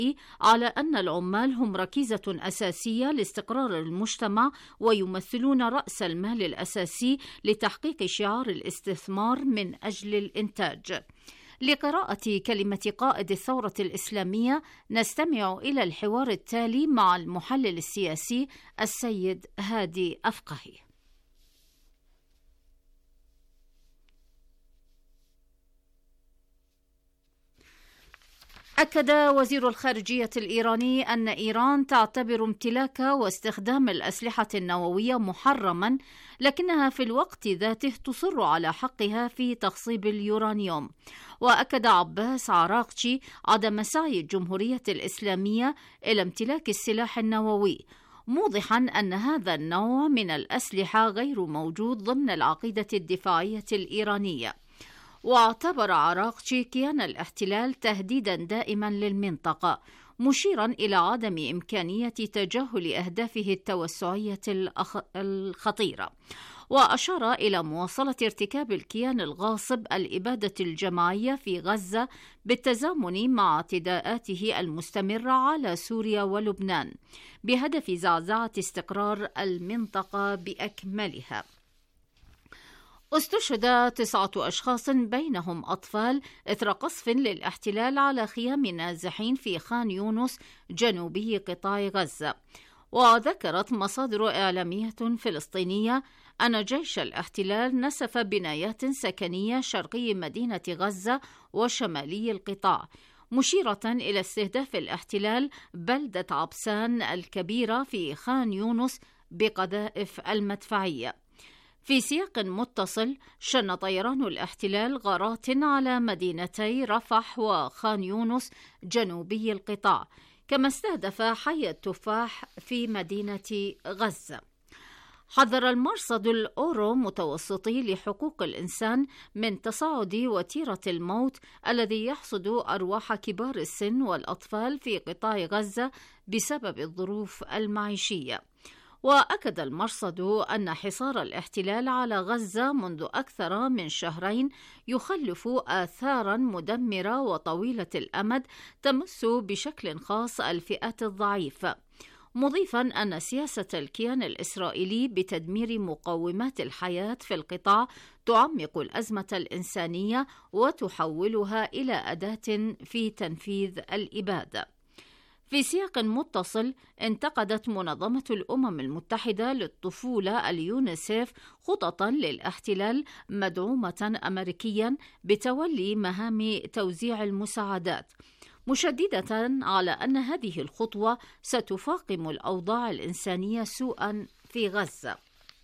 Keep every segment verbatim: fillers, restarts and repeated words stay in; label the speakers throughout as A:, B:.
A: على أن العمال هم ركيزة أساسية لاستقرار المجتمع ويمثلون رأس المال الأساسي لتحقيق شعار الاستثمار من أجل الإنتاج. لقراءة كلمة قائد الثورة الإسلامية نستمع إلى الحوار التالي مع المحلل السياسي السيد هادي أفقهي. أكد وزير الخارجية الإيراني أن إيران تعتبر امتلاك واستخدام الأسلحة النووية محرما، لكنها في الوقت ذاته تصر على حقها في تخصيب اليورانيوم. وأكد عباس عراقچي عدم سعي الجمهورية الإسلامية إلى امتلاك السلاح النووي، موضحا أن هذا النوع من الأسلحة غير موجود ضمن العقيدة الدفاعية الإيرانية. واعتبر عراقچي كيان الاحتلال تهديدا دائما للمنطقة، مشيرا إلى عدم إمكانية تجاهل أهدافه التوسعية الخطيرة. وأشار إلى مواصلة ارتكاب الكيان الغاصب الإبادة الجماعية في غزة بالتزامن مع اعتداءاته المستمرة على سوريا ولبنان بهدف زعزعة استقرار المنطقة بأكملها. استشهد تسعة أشخاص بينهم أطفال إثر قصف للاحتلال على خيام نازحين في خان يونس جنوبي قطاع غزة. وذكرت مصادر إعلامية فلسطينية أن جيش الاحتلال نسف بنايات سكنية شرقي مدينة غزة وشمالي القطاع، مشيرة إلى استهداف الاحتلال بلدة عبسان الكبيرة في خان يونس بقذائف المدفعية. في سياق متصل، شن طيران الاحتلال غارات على مدينتي رفح وخان يونس جنوبي القطاع، كما استهدف حي التفاح في مدينة غزة. حذر المرصد الأورو متوسطي لحقوق الإنسان من تصاعد وتيرة الموت الذي يحصد أرواح كبار السن والأطفال في قطاع غزة بسبب الظروف المعيشية. وأكد المرصد أن حصار الاحتلال على غزة منذ أكثر من شهرين يخلف آثاراً مدمرة وطويلة الأمد تمس بشكل خاص الفئات الضعيفة، مضيفاً أن سياسة الكيان الإسرائيلي بتدمير مقومات الحياة في القطاع تعمق الأزمة الإنسانية وتحولها إلى أداة في تنفيذ الإبادة. في سياق متصل، انتقدت منظمة الأمم المتحدة للطفولة اليونيسيف خططا للاحتلال مدعومة أمريكيا بتولي مهام توزيع المساعدات، مشددة على أن هذه الخطوة ستفاقم الأوضاع الإنسانية سوءا في غزة.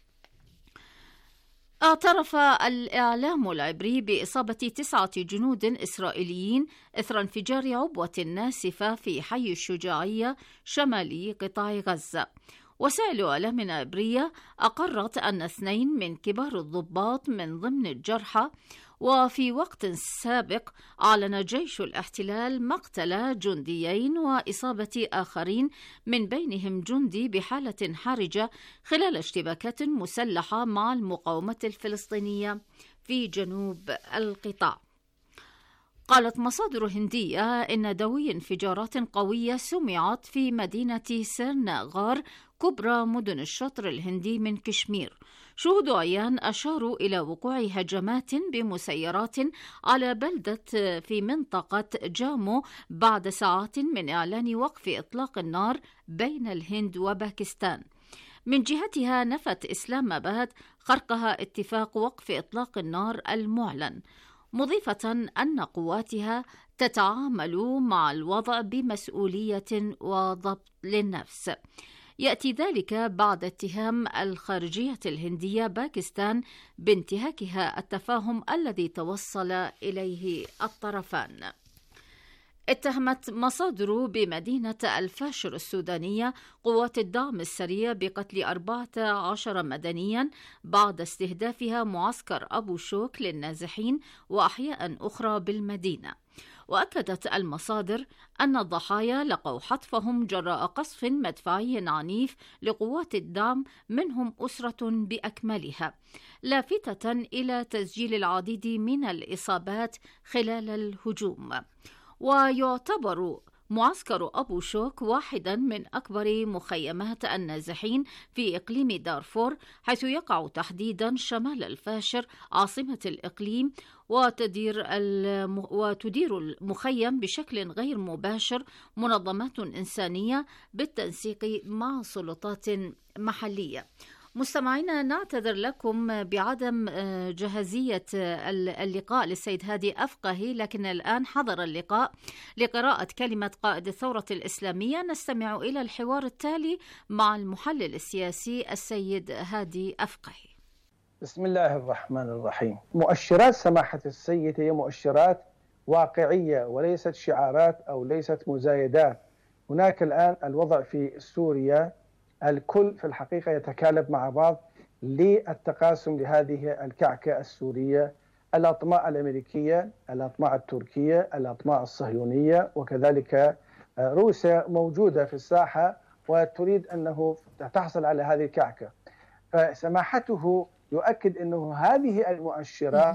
A: اعترف الإعلام العبري بإصابة تسعة جنود إسرائيليين إثر انفجار عبوة ناسفة في حي الشجاعية شمالي قطاع غزة. وسائل إعلام عبرية أقرت أن اثنين من كبار الضباط من ضمن الجرحى. وفي وقت سابق أعلن جيش الاحتلال مقتل جنديين وإصابة آخرين من بينهم جندي بحالة حرجة خلال اشتباكات مسلحة مع المقاومة الفلسطينية في جنوب القطاع. قالت مصادر هندية إن دوي انفجارات قوية سمعت في مدينة سرناغار كبرى مدن الشطر الهندي من كشمير. شهود عيان أشاروا إلى وقوع هجمات بمسيرات على بلدة في منطقة جامو بعد ساعات من إعلان وقف إطلاق النار بين الهند وباكستان. من جهتها نفت إسلام آباد خرقها اتفاق وقف إطلاق النار المعلن، مضيفة أن قواتها تتعامل مع الوضع بمسؤولية وضبط للنفس. يأتي ذلك بعد اتهام الخارجية الهندية باكستان بانتهاكها التفاهم الذي توصل إليه الطرفان. اتهمت مصادر بمدينة الفاشر السودانية قوات الدعم السريع بقتل أربعة عشر مدنيا بعد استهدافها معسكر أبو شوك للنازحين وأحياء أخرى بالمدينة. وأكدت المصادر أن الضحايا لقوا حتفهم جراء قصف مدفعي عنيف لقوات الدعم منهم أسرة بأكملها، لافتة إلى تسجيل العديد من الإصابات خلال الهجوم. ويعتبر معسكر أبو شوك واحدا من أكبر مخيمات النازحين في إقليم دارفور، حيث يقع تحديدا شمال الفاشر عاصمة الإقليم، وتدير, الم... وتدير المخيم بشكل غير مباشر منظمات إنسانية بالتنسيق مع سلطات محلية. مستمعينا، نعتذر لكم بعدم جاهزية اللقاء للسيد هادي أفقهي، لكن الآن حضر اللقاء لقراءة كلمة قائد الثورة الإسلامية. نستمع إلى الحوار التالي مع المحلل السياسي السيد هادي أفقهي.
B: بسم الله الرحمن الرحيم. مؤشرات سماحة السيد هي مؤشرات واقعية وليست شعارات أو ليست مزايدات. هناك الآن الوضع في سوريا الكل في الحقيقة يتكالب مع بعض للتقاسم لهذه الكعكة السورية، الأطماع الأمريكية، الأطماع التركية، الأطماع الصهيونية، وكذلك روسيا موجودة في الساحة وتريد أنه تحصل على هذه الكعكة. فسماحته يؤكد أنه هذه المؤشرات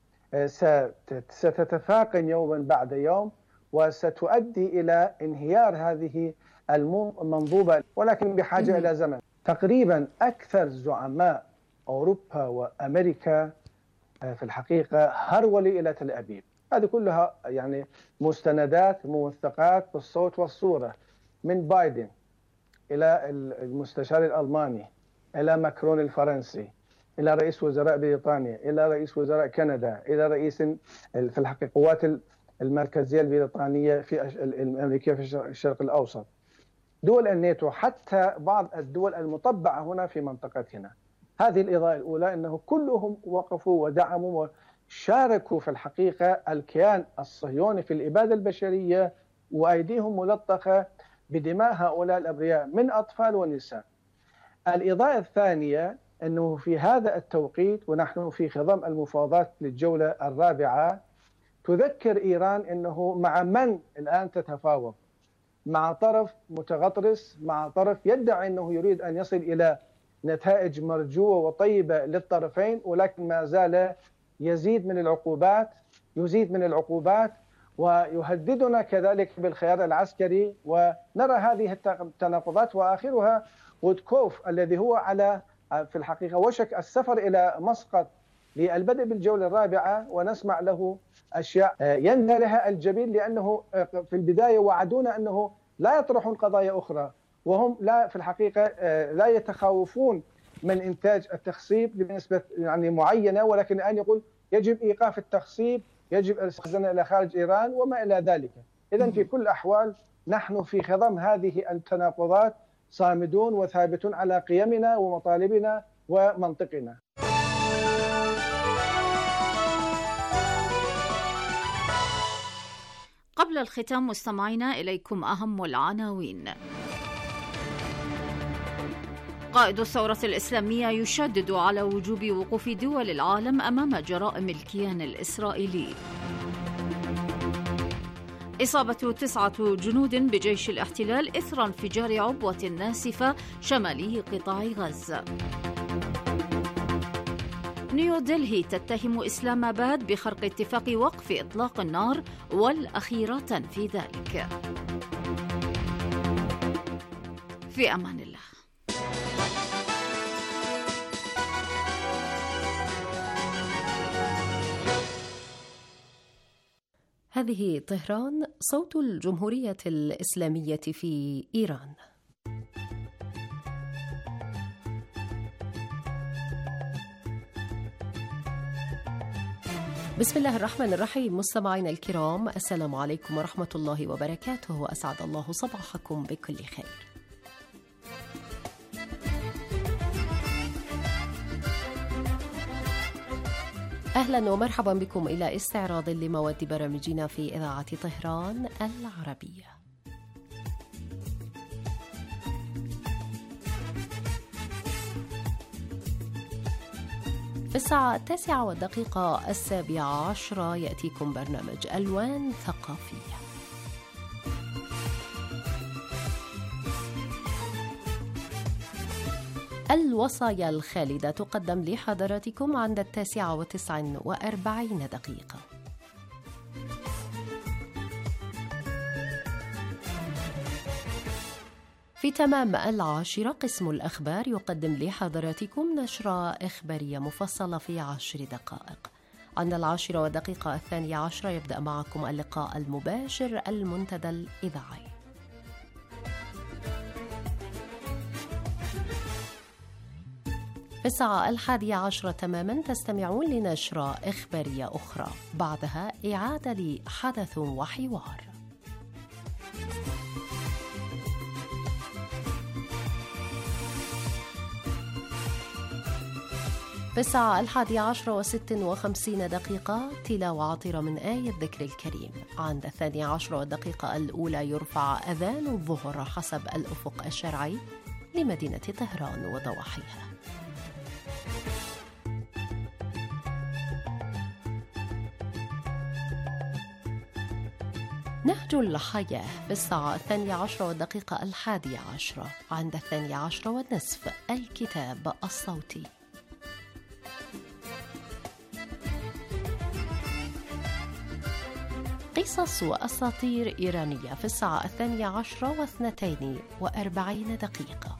B: ستتفاقم يوما بعد يوم وستؤدي إلى انهيار هذه المنظومة، ولكن بحاجة إلى زمن. تقريبا أكثر زعماء أوروبا وأمريكا في الحقيقة هرولوا إلى تل أبيب. هذه كلها يعني مستندات موثقات بالصوت والصورة، من بايدن إلى المستشار الألماني إلى ماكرون الفرنسي إلى رئيس وزراء بريطانيا إلى رئيس وزراء كندا إلى رئيس في الحقيقة القوات المركزية البريطانية في الأمريكية في الشرق الأوسط، دول الناتو، حتى بعض الدول المطبعة هنا في منطقتنا. هذه الإضاءة الأولى، أنه كلهم وقفوا ودعموا وشاركوا في الحقيقة الكيان الصهيوني في الإبادة البشرية، وأيديهم ملطخة بدماء هؤلاء الأبرياء من أطفال ونساء. الإضاءة الثانية، أنه في هذا التوقيت ونحن في خضم المفاوضات للجولة الرابعة، تذكر إيران أنه مع من الآن تتفاوض، مع طرف متغطرس، مع طرف يدعي أنه يريد أن يصل إلى نتائج مرجوة وطيبة للطرفين، ولكن ما زال يزيد من العقوبات يزيد من العقوبات ويهددنا كذلك بالخيار العسكري. ونرى هذه التناقضات، وآخرها غودكوف الذي هو على في الحقيقة وشك السفر إلى مسقط للبدء بالجولة الرابعة، ونسمع له أشياء ينهى لها الجبين، لأنه في البداية وعدونا أنه لا يطرحون قضايا أخرى، وهم لا في الحقيقة لا يتخوفون من إنتاج التخصيب بنسبة يعني معينة، ولكن الآن يقول يجب إيقاف التخصيب، يجب إرسالنا إلى خارج إيران وما إلى ذلك. إذن في كل الأحوال نحن في خضم هذه التناقضات صامدون وثابتون على قيمنا ومطالبنا ومنطقنا.
A: قبل الختام مستمعينا إليكم أهم العناوين. قائد الثورة الإسلامية يشدد على وجوب وقوف دول العالم أمام جرائم الكيان الإسرائيلي. إصابة تسعة جنود بجيش الاحتلال إثر انفجار عبوة ناسفة شمالي قطاع غزة. نيودلهي تتهم إسلام آباد بخرق اتفاق وقف إطلاق النار والأخيرة في ذلك. في أمان الله.
C: هذه طهران، صوت الجمهورية الإسلامية في إيران. بسم الله الرحمن الرحيم. مستمعينا الكرام، السلام عليكم ورحمة الله وبركاته، وأسعد الله صباحكم بكل خير. أهلا ومرحبا بكم إلى استعراض لمواد برامجنا في إذاعة طهران العربية. في الساعة التاسعة والدقيقة السابعة عشرة يأتيكم برنامج ألوان ثقافية. الوصايا الخالدة تقدم لحضراتكم عند التاسعة وتسع وأربعين دقيقة. في تمام العاشرة قسم الأخبار يقدم لحضراتكم نشرة إخبارية مفصلة في عشر دقائق. عند العاشرة والدقيقة الثانية عشرة يبدأ معكم اللقاء المباشر المنتدى الإذاعي. في الساعة الحادية عشرة تماما تستمعون لنشرة إخبارية أخرى، بعدها إعادة لحدث وحوار. في الساعة الحادية عشرة وست وخمسين دقيقة تلاوة عطرة من آية الذكر الكريم. عند الثانية عشرة والدقيقة الأولى يرفع أذان الظهر حسب الأفق الشرعي لمدينة طهران وضواحيها. نهج الحياة في الساعة الثانية عشرة والدقيقة الحادية عشرة. عند الثانية عشرة والنصف الكتاب الصوتي. قصص وأساطير إيرانية في الساعة الثانية عشرة واثنتين وأربعين دقيقة.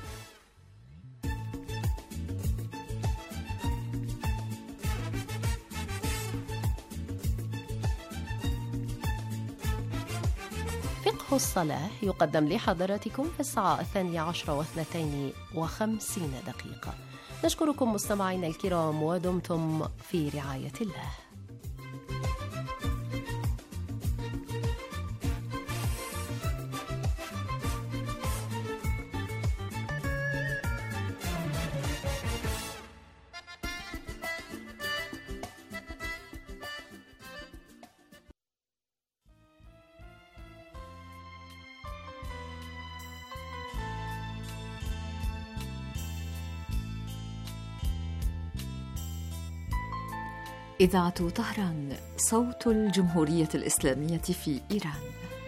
C: فقه الصلاة يقدم لحضراتكم في الساعة الثانية عشرة واثنتين وخمسين دقيقة. نشكركم مستمعينا الكرام ودمتم في رعاية الله.
D: إذاعة طهران، صوت الجمهورية الإسلامية في إيران.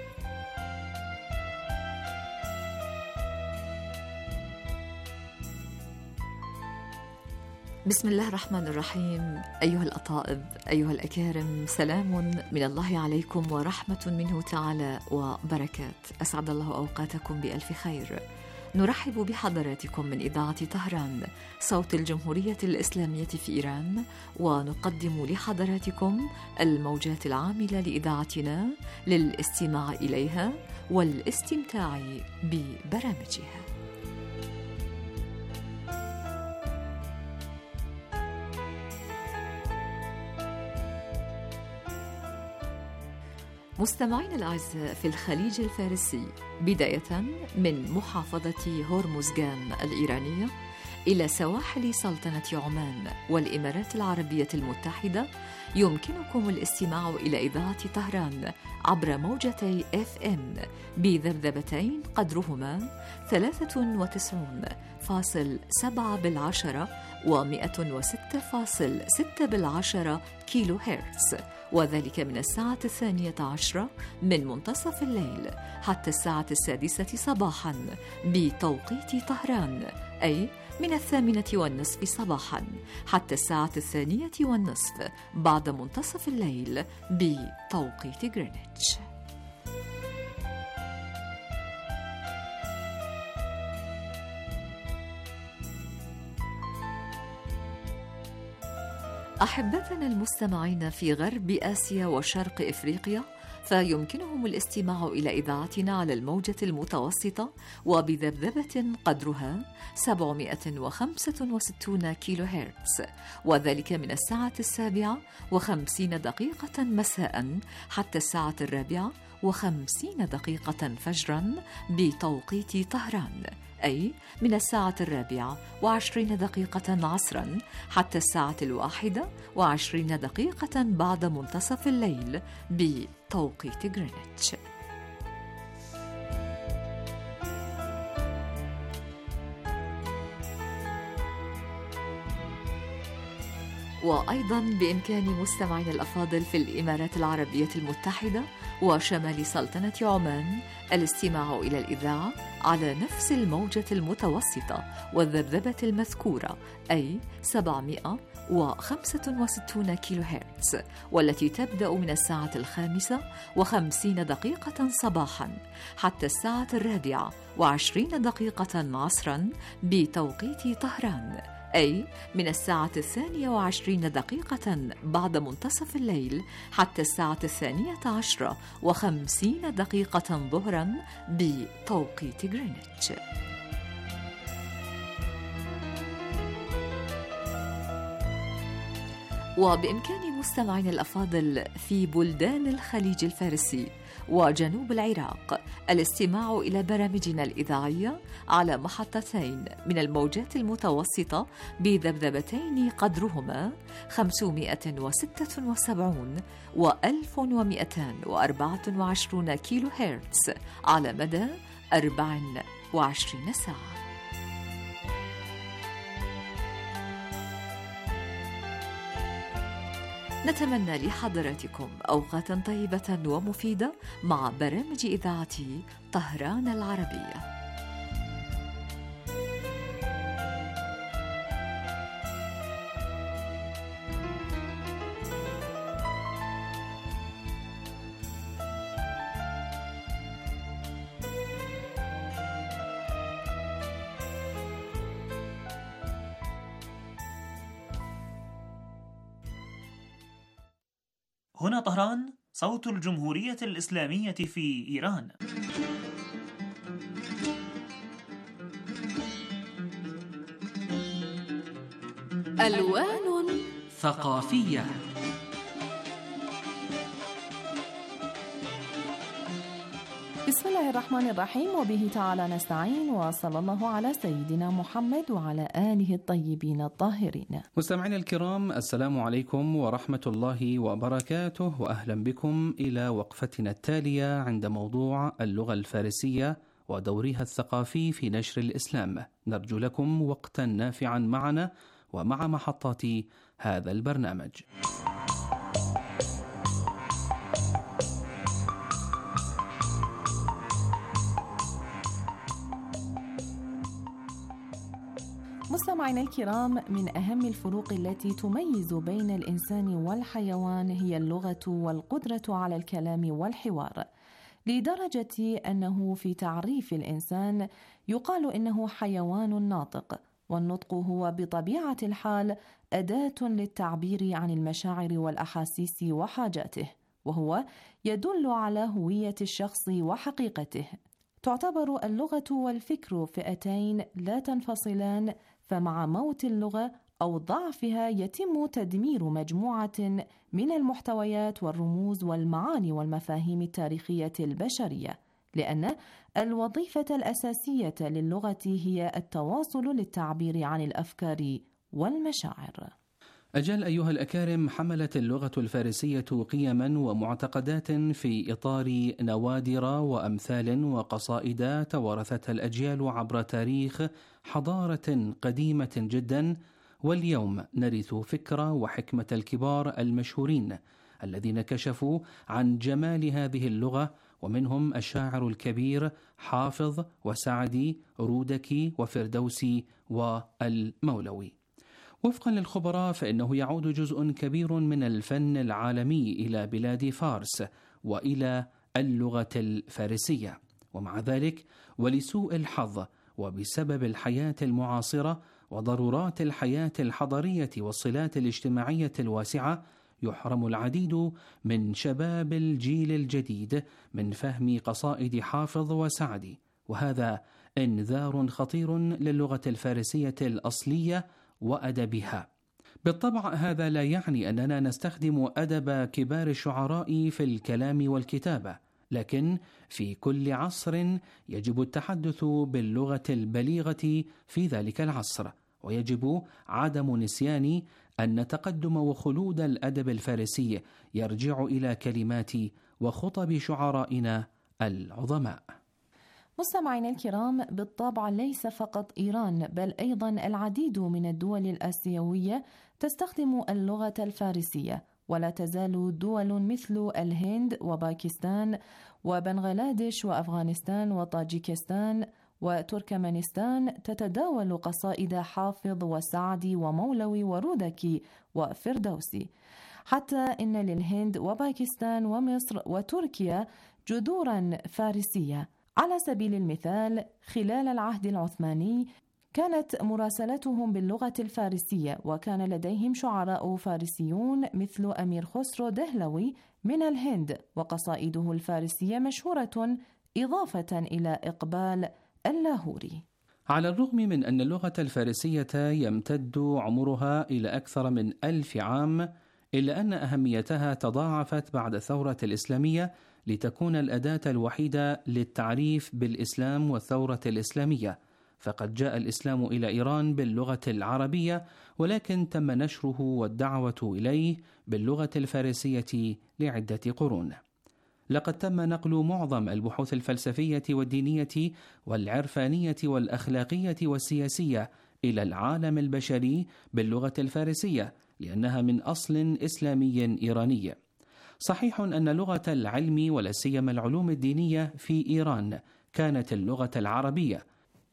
D: بسم الله الرحمن الرحيم. أيها الأطائب، أيها الأكارم، سلام من الله عليكم ورحمة منه تعالى وبركات. أسعد الله أوقاتكم بألف خير. نرحب بحضراتكم من إذاعة طهران، صوت الجمهورية الإسلامية في إيران، ونقدم لحضراتكم الموجات العاملة لإذاعتنا للاستماع إليها والاستمتاع ببرامجها. مستمعين الأعزاء في الخليج الفارسي، بداية من محافظة هرمزغان الإيرانية إلى سواحل سلطنة عمان والإمارات العربية المتحدة، يمكنكم الاستماع إلى إذاعة طهران عبر موجتي إف إم بذبذبتين قدرهما ثلاثة وتسعين فاصل سبعة بالعشرة ومئة وستة فاصل ستة بالعشرة كيلو هرتز، وذلك من الساعة الثانية عشرة من منتصف الليل حتى الساعة السادسة صباحا بتوقيت طهران، أي من الثامنة والنصف صباحا حتى الساعة الثانية والنصف بعد منتصف الليل بتوقيت غرينتش. أحبتنا المستمعين في غرب آسيا وشرق إفريقيا، فيمكنهم الاستماع إلى إذاعتنا على الموجة المتوسطة وبذبذبة قدرها سبعمئة وخمسة وستين كيلو هرتز، وذلك من الساعة السابعة وخمسين دقيقة مساء حتى الساعة الرابعة وخمسين دقيقة فجرا بتوقيت طهران، أي من الساعة الرابعة وعشرين دقيقة عصرا حتى الساعة الواحدة وعشرين دقيقة بعد منتصف الليل بتوقيت غرينتش. وأيضا بإمكان مستمعينا الأفاضل في الإمارات العربية المتحدة وشمال سلطنة عمان الاستماع إلى الإذاعة على نفس الموجة المتوسطة والذبذبة المذكورة، أي سبعمائة وخمسة وستين كيلو هرتز، والتي تبدأ من الساعة الخامسة وخمسين دقيقة صباحا حتى الساعة الرابعة وعشرين دقيقة عصرا بتوقيت طهران، أي من الساعة الثانية وعشرين دقيقة بعد منتصف الليل حتى الساعة الثانية عشرة وخمسين دقيقة ظهرا بتوقيت غرينتش. وبإمكان مستمعين الأفاضل في بلدان الخليج الفارسي وجنوب العراق الاستماع إلى برامجنا الإذاعية على محطتين من الموجات المتوسطة بذبذبتين قدرهما خمسمائة وستة وسبعين و ألف ومئتين وأربعة وعشرين كيلو هرتز على مدى أربع وعشرين ساعة. نتمنى لحضراتكم أوقاتا طيبة ومفيدة مع برامج إذاعة طهران العربية.
E: هنا طهران، صوت الجمهورية الإسلامية في إيران.
A: ألوان
E: ثقافية.
F: بسم الله الرحمن الرحيم، وبه تعالى نستعين، وصلى الله على سيدنا محمد وعلى آله الطيبين الطاهرين.
G: مستمعينا الكرام، السلام عليكم ورحمة الله وبركاته، وأهلا بكم إلى وقفتنا التالية عند موضوع اللغة الفارسية ودورها الثقافي في نشر الإسلام. نرجو لكم وقتا نافعا معنا ومع محطات هذا البرنامج.
F: مستمعينا الكرام، من أهم الفروق التي تميز بين الإنسان والحيوان هي اللغة والقدرة على الكلام والحوار، لدرجة أنه في تعريف الإنسان يقال إنه حيوان ناطق، والنطق هو بطبيعة الحال أداة للتعبير عن المشاعر والأحاسيس وحاجاته، وهو يدل على هوية الشخص وحقيقته. تعتبر اللغة والفكر فئتين لا تنفصلان، فمع موت اللغة أو ضعفها يتم تدمير مجموعة من المحتويات والرموز والمعاني والمفاهيم التاريخية البشرية، لأن الوظيفة الأساسية للغة هي التواصل للتعبير عن الأفكار والمشاعر.
G: أجل أيها الأكارم، حملت اللغة الفارسية قيما ومعتقدات في إطار نوادر وأمثال وقصائد توارثتها الأجيال عبر تاريخ حضارة قديمة جدا، واليوم نرث فكرة وحكمة الكبار المشهورين الذين كشفوا عن جمال هذه اللغة، ومنهم الشاعر الكبير حافظ وسعدي رودكي وفردوسي والمولوي. وفقا للخبراء فإنه يعود جزء كبير من الفن العالمي إلى بلاد فارس وإلى اللغة الفارسية، ومع ذلك ولسوء الحظ وبسبب الحياة المعاصرة وضرورات الحياة الحضرية والصلات الاجتماعية الواسعة يحرم العديد من شباب الجيل الجديد من فهم قصائد حافظ وسعدي، وهذا انذار خطير للغة الفارسية الأصلية وأدبها. بالطبع هذا لا يعني أننا نستخدم أدب كبار الشعراء في الكلام والكتابة، لكن في كل عصر يجب التحدث باللغة البليغة في ذلك العصر، ويجب عدم نسيان أن تقدم وخلود الأدب الفارسي يرجع إلى كلمات وخطب شعرائنا العظماء.
F: مستمعينا الكرام، بالطبع ليس فقط إيران بل أيضا العديد من الدول الآسيوية تستخدم اللغة الفارسية، ولا تزال دول مثل الهند وباكستان وبنغلاديش وأفغانستان وطاجيكستان وتركمانستان تتداول قصائد حافظ وسعدي ومولوي ورودكي وفردوسي، حتى إن للهند وباكستان ومصر وتركيا جذورا فارسية. على سبيل المثال خلال العهد العثماني كانت مراسلتهم باللغة الفارسية، وكان لديهم شعراء فارسيون مثل أمير خسرو دهلوي من الهند، وقصائده الفارسية مشهورة إضافة إلى إقبال اللاهوري.
G: على الرغم من أن اللغة الفارسية يمتد عمرها إلى أكثر من ألف عام، إلا أن أهميتها تضاعفت بعد الثورة الإسلامية لتكون الأداة الوحيدة للتعريف بالإسلام والثورة الإسلامية، فقد جاء الإسلام إلى إيران باللغة العربية، ولكن تم نشره والدعوة إليه باللغة الفارسية لعدة قرون. لقد تم نقل معظم البحوث الفلسفية والدينية والعرفانية والأخلاقية والسياسية إلى العالم البشري باللغة الفارسية، لأنها من أصل إسلامي إيراني. صحيح أن لغة العلم ولا سيما العلوم الدينية في إيران كانت اللغة العربية،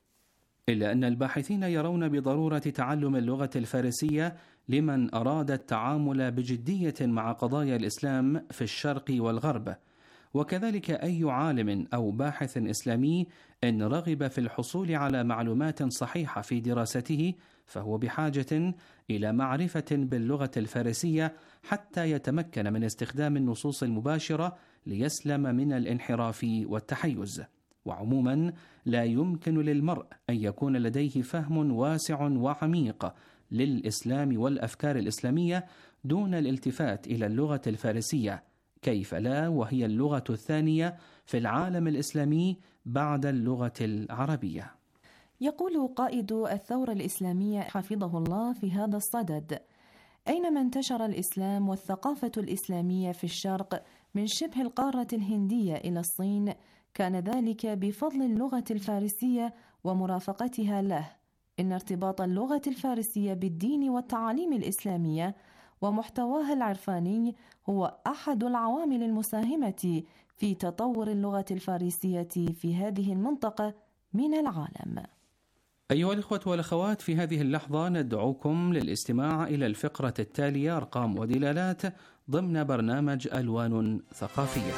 G: إلا أن الباحثين يرون بضرورة تعلم اللغة الفارسية لمن أراد التعامل بجدية مع قضايا الإسلام في الشرق والغرب. وكذلك أي عالم أو باحث إسلامي إن رغب في الحصول على معلومات صحيحة في دراسته فهو بحاجة إلى معرفة باللغة الفارسية حتى يتمكن من استخدام النصوص المباشرة ليسلم من الانحراف والتحيز. وعموما لا يمكن للمرء أن يكون لديه فهم واسع وعميق للإسلام والأفكار الإسلامية دون الالتفات إلى اللغة الفارسية، كيف لا وهي اللغة الثانية في العالم الإسلامي بعد اللغة العربية.
F: يقول قائد الثورة الإسلامية حفظه الله في هذا الصدد: أينما انتشر الإسلام والثقافة الإسلامية في الشرق من شبه القارة الهندية إلى الصين كان ذلك بفضل اللغة الفارسية ومرافقتها له، إن ارتباط اللغة الفارسية بالدين والتعاليم الإسلامية ومحتواها العرفاني هو أحد العوامل المساهمة في تطور اللغة الفارسية في هذه المنطقة من العالم.
G: أيها الإخوة والأخوات، في هذه اللحظة ندعوكم للاستماع إلى الفقرة التالية أرقام ودلالات ضمن برنامج ألوان ثقافية.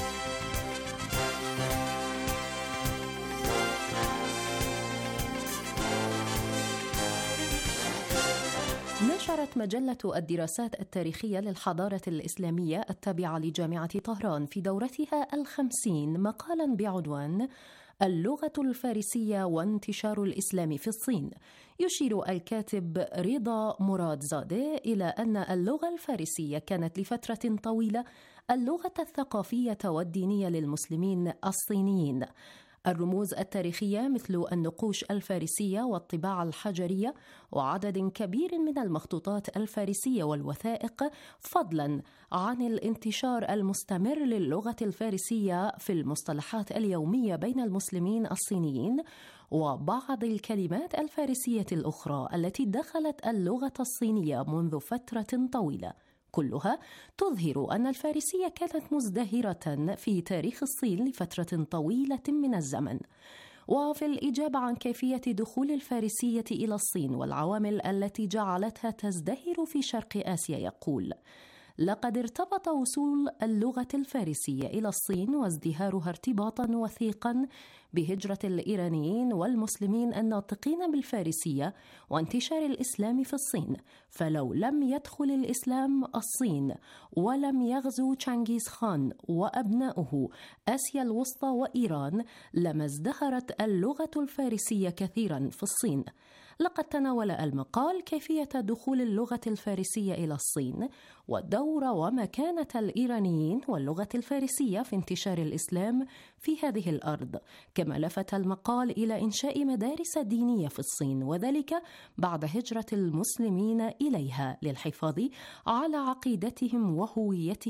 C: نشرت مجلة الدراسات التاريخية للحضارة الإسلامية التابعة لجامعة طهران في دورتها الخمسين مقالا بعنوان اللغة الفارسية وانتشار الإسلام في الصين. يشير الكاتب رضا مراد زادة إلى أن اللغة الفارسية كانت لفترة طويلة اللغة الثقافية والدينية للمسلمين الصينيين. الرموز التاريخية مثل النقوش الفارسية والطباعة الحجرية وعدد كبير من المخطوطات الفارسية والوثائق، فضلا عن الانتشار المستمر للغة الفارسية في المصطلحات اليومية بين المسلمين الصينيين وبعض الكلمات الفارسية الأخرى التي دخلت اللغة الصينية منذ فترة طويلة، كلها تظهر أن الفارسية كانت مزدهرة في تاريخ الصين لفترة طويلة من الزمن. وفي الإجابة عن كيفية دخول الفارسية إلى الصين والعوامل التي جعلتها تزدهر في شرق آسيا يقول: لقد ارتبط وصول اللغة الفارسية إلى الصين وازدهارها ارتباطا وثيقا بهجرة الإيرانيين والمسلمين الناطقين بالفارسية وانتشار الإسلام في الصين، فلو لم يدخل الإسلام الصين ولم يغزو تشانغيز خان وأبناؤه آسيا الوسطى وإيران لما ازدهرت اللغة الفارسية كثيرا في الصين. لقد تناول المقال كيفية دخول اللغة الفارسية إلى الصين ودور ومكانة الإيرانيين واللغة الفارسية في انتشار الإسلام في هذه الأرض، كما لفت المقال إلى إنشاء مدارس دينية في الصين، وذلك بعد هجرة المسلمين إليها للحفاظ على عقيدتهم وهويتهم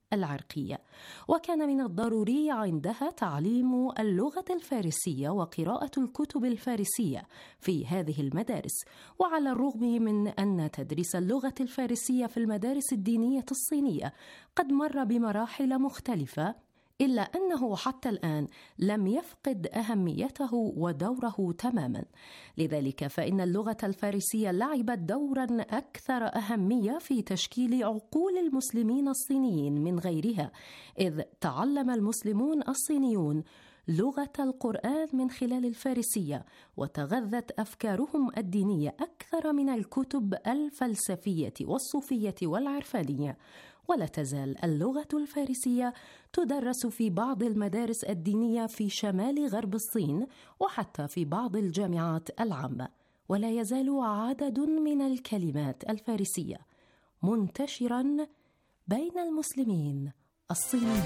C: العرقية، وكان من الضروري عندها تعليم اللغة الفارسية وقراءة الكتب الفارسية في هذه المدارس. وعلى الرغم من أن تدريس اللغة الفارسية في المدارس الدينية الصينية قد مر بمراحل مختلفة، إلا أنه حتى الآن لم يفقد أهميته ودوره تماما. لذلك فإن اللغة الفارسية لعبت دورا أكثر أهمية في تشكيل عقول المسلمين الصينيين من غيرها، إذ تعلم المسلمون الصينيون لغة القرآن من خلال الفارسية، وتغذت أفكارهم الدينية أكثر من الكتب الفلسفية والصوفية والعرفانية. ولا تزال اللغة الفارسية تدرس في بعض المدارس الدينية في شمال غرب الصين، وحتى في بعض الجامعات العامة. ولا يزال عدد من الكلمات الفارسية منتشرا بين المسلمين الصينيين.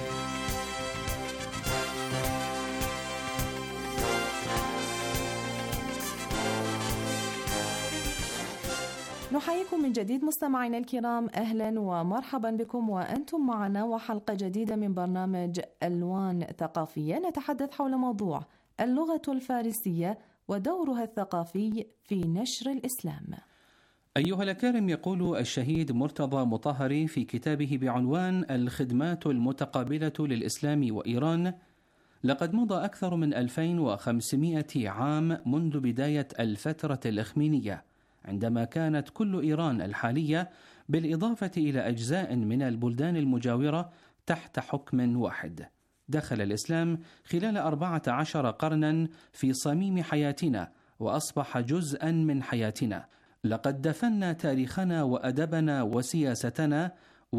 F: نحييكم من جديد مستمعينا الكرام، أهلا ومرحبا بكم وأنتم معنا وحلقة جديدة من برنامج ألوان ثقافية، نتحدث حول موضوع اللغة الفارسية ودورها الثقافي في نشر الإسلام.
G: أيها الأكارم، يقول الشهيد مرتضى مطهري في كتابه بعنوان الخدمات المتقابلة للإسلام وإيران: لقد مضى أكثر من ألفين وخمسمائة عام منذ بداية الفترة الإخمينية، عندما كانت كل إيران الحالية بالإضافة إلى أجزاء من البلدان المجاورة تحت حكم واحد. دخل الإسلام خلال أربعة عشر قرنا في صميم حياتنا وأصبح جزءا من حياتنا. لقد دفنا تاريخنا وأدبنا وسياستنا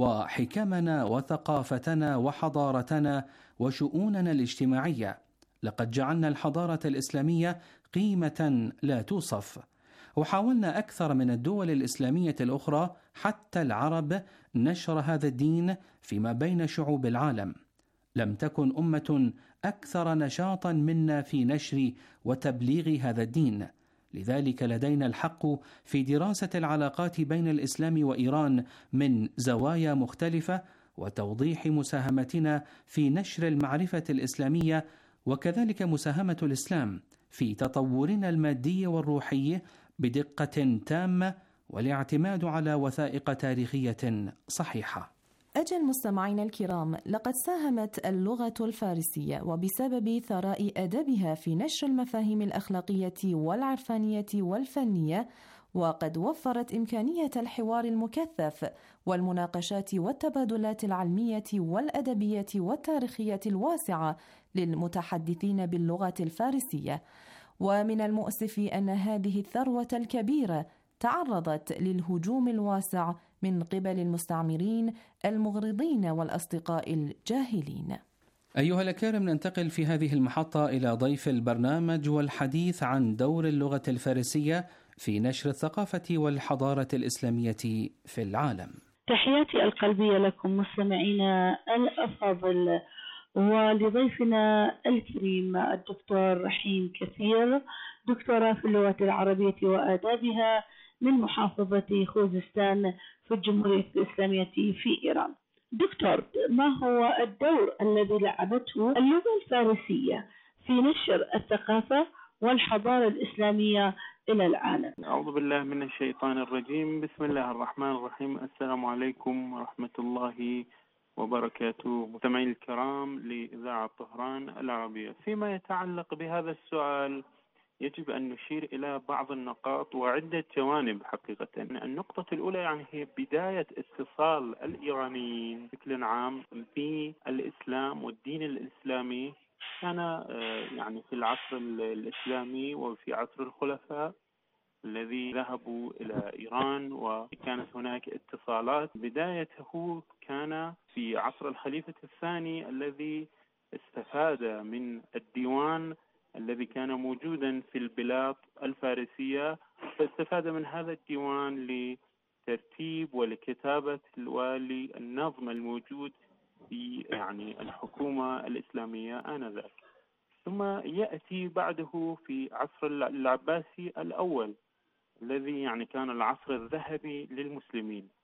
G: وحكمنا وثقافتنا وحضارتنا وشؤوننا الاجتماعية. لقد جعلنا الحضارة الإسلامية قيمة لا توصف، وحاولنا أكثر من الدول الإسلامية الأخرى حتى العرب نشر هذا الدين فيما بين شعوب العالم. لم تكن أمة أكثر نشاطا منا في نشر وتبليغ هذا الدين. لذلك لدينا الحق في دراسة العلاقات بين الإسلام وإيران من زوايا مختلفة، وتوضيح مساهمتنا في نشر المعرفة الإسلامية، وكذلك مساهمة الإسلام في تطورنا المادي والروحي بدقة تامة، والاعتماد على وثائق تاريخية صحيحة.
F: أجل مستمعينا الكرام، لقد ساهمت اللغة الفارسية وبسبب ثراء أدبها في نشر المفاهيم الأخلاقية والعرفانية والفنية، وقد وفرت إمكانية الحوار المكثف والمناقشات والتبادلات العلمية والأدبية والتاريخية الواسعة للمتحدثين باللغة الفارسية. ومن المؤسف أن هذه الثروة الكبيرة تعرضت للهجوم الواسع من قبل المستعمرين المغرضين والأصدقاء الجاهلين.
G: أيها الأكارم، ننتقل في هذه المحطة إلى ضيف البرنامج والحديث عن دور اللغة الفارسية في نشر الثقافة والحضارة الإسلامية في العالم.
H: تحياتي القلبية لكم مستمعينا الأفاضل، ولضيفنا الكريم الدكتور رحيم كثير، دكتوراه في اللغة العربية وآدابها من محافظة خوزستان في الجمهورية الإسلامية في إيران. دكتور، ما هو الدور الذي لعبته اللغة الفارسية في نشر الثقافة والحضارة الإسلامية إلى العالم؟
I: أعوذ بالله من الشيطان الرجيم، بسم الله الرحمن الرحيم. السلام عليكم ورحمة الله وبركاته، مستمعين الكرام لإذاعة طهران العربية. فيما يتعلق بهذا السؤال يجب أن نشير إلى بعض النقاط وعدة جوانب حقيقة. النقطة الأولى يعني هي بداية اتصال الإيرانيين بشكل عام بالإسلام والدين الإسلامي. كان يعني في العصر الإسلامي وفي عصر الخلفاء الذي ذهبوا إلى إيران وكانت هناك اتصالات. بدايته كان في عصر الخليفة الثاني الذي استفاد من الديوان الذي كان موجودا في البلاد الفارسية، فاستفاد من هذا الديوان لترتيب ولكتابة وللنظم الموجود في يعني الحكومة الإسلامية آنذاك. ثم يأتي بعده في عصر العباسي الأول الذي يعني كان العصر الذهبي للمسلمين.